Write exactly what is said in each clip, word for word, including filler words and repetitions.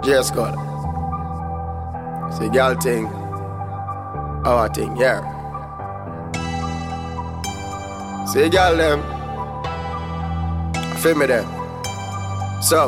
J Scott. See girl thing. Our thing, yeah. See girl them. Feel me them. So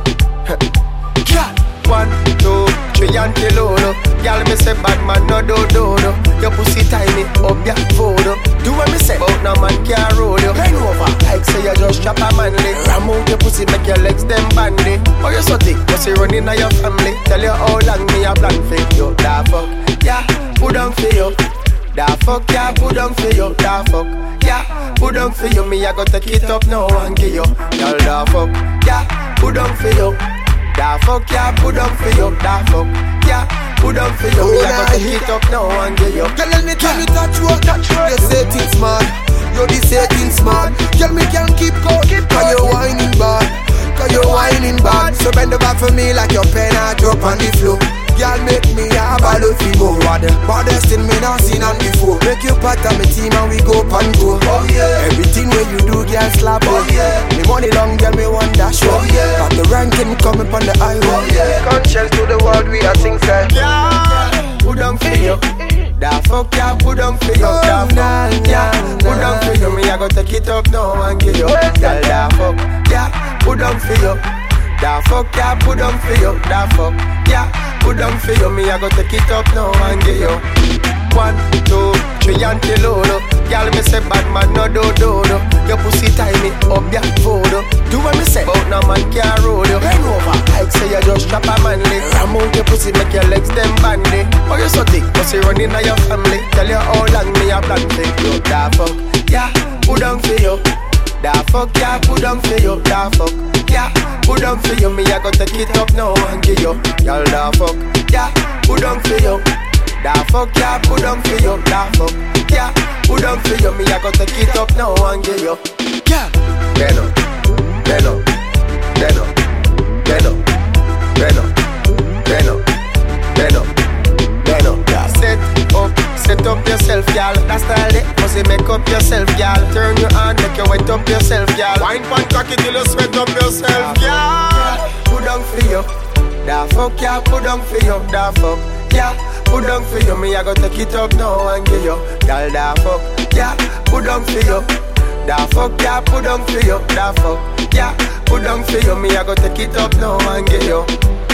one, two, three and till Lolo. Girl me say bad man no do do do. Your pussy tiny up your voodoo. Do what me say, but no man can roll you. Bend over, like say you just chop a manly. Ram out your pussy, make your legs them bandy. Oh you so thick, you see running on your family. Tell you how long me a plan for you. Da fuck, yeah, put on for you. Da fuck, yeah, put on for you. Da fuck, yeah, put on for you. Me I go take it up now and give you. Girl da fuck, yeah, put on for you. Da fuck, yeah, put on for you. Da fuck, yeah, put on for you. Me I go take it up now and give you. Girl, let me tell me touch you, touch you. You say things smart, you the say things smart. Girl, me can't keep count, cause you whining bad, cause you whining bad. So bend over for me like your pen I drop on the floor. Girl, make me a ball of you more. Baddest thing me not seen on before. Make you part of my team and we go pan go. Oh yeah. Everything when you do, girl, slap. Oh yeah. Me money long, girl, me want that show. Oh yeah. Got the ranking coming on the highway. Oh yeah. Conscious to the world, we are things like. Yeah, put on for you. Da fuck, yeah, put on for you. Da fuck, yeah, put on for you. Me I go take it up now and give you. Girl, da fuck, yeah, put on for you. Da fuck, yeah, put on for you. Da fuck, yeah, put on for you. Me I go take it up now and give you. One, two, three and till Lolo. Girl me say bad man no do do do. Your pussy tiny up your voodoo. Do what me say, but no man can roll you. Bend over, like say you just chop a manly. Ram out your pussy, make your legs them bandy. Oh you so thick, pussy running on your family. Tell you how long me a plan for you. Da fuck, yeah, put on for you. Da fuck, yeah, put on for you. Da fuck, yeah, put on for you. Me I go take it up now and give you. Y'all da fuck, yeah, put on for you. Da fuck, yeah, put on for you. Da fuck, yeah, put on for you. Me I go take it up now and give you. Yeah, bend up, bend up, bend up, bend up, bend up, bend up, bend up, bend up. Set up, set up yourself, y'all. That's style it. Must make up yourself, y'all. Turn your hand, make you wet up yourself, y'all. Wine pan cocky till you sweat up yourself, y'all. Put on for you. Da fuck, yeah, put on for you. Da fuck, yeah, put on for you. Me I go take it up now and give you. Y'all da fuck, yeah, put on for you. Da fuck, yeah, put on for you. Da fuck, yeah, put on for you. Me I go take it up now and give you.